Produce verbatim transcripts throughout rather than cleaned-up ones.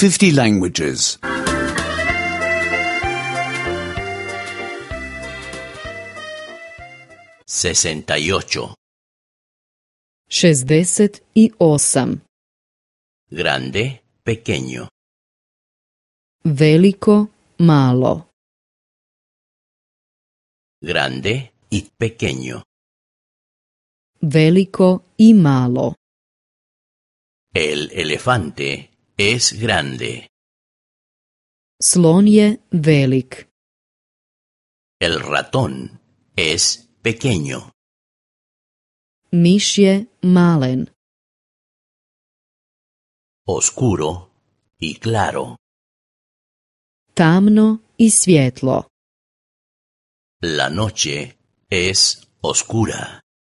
fifty languages. sesenta y ocho. šezdeset osam. Grande, pequeño. Veliko, malo. Grande y pequeño. Veliko i malo. El elefante es grande. Slon je velik. El ratón es pequeño. Miš je malen. Oscuro y claro. Tamno i svjetlo. La noche es oscura.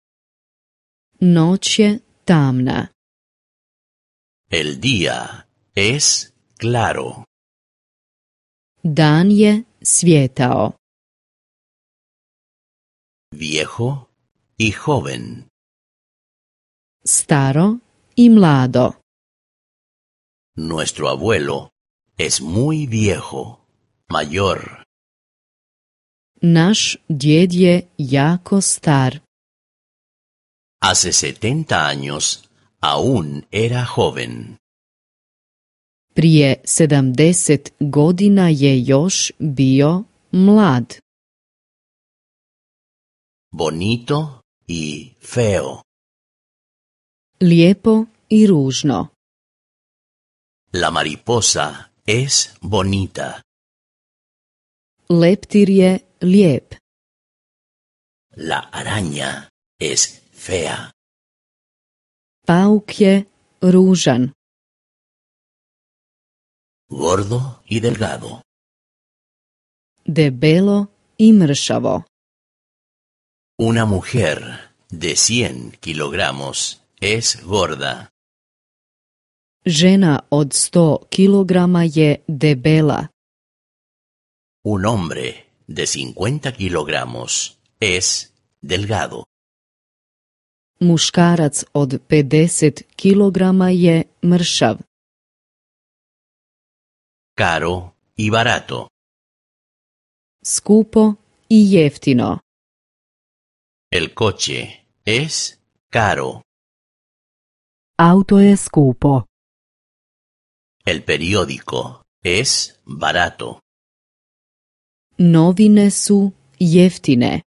Noć je tamna. El día es claro. Dan je svjetao. Viejo y joven. Staro i mlado. Nuestro abuelo es muy viejo, mayor. Naš djed je jako star. Hace setenta años aún era joven. Prije sedamdeset godina je još bio mlad. Bonito y feo. Lijepo i ružno. La mariposa es bonita. Leptir je lijep. La araña es fea. Pauk je ružan. Gordo y delgado. Debelo i mršavo. Una mujer de cien kilogramos es gorda. Žena od sto kilograma je debela. Un hombre de cincuenta kilogramos es delgado. Muškarac od pedeset kilograma je mršav. Caro y barato. Skupo i jeftino. El coche es caro. Auto je skupo. El periódico es barato. Novine su jeftine.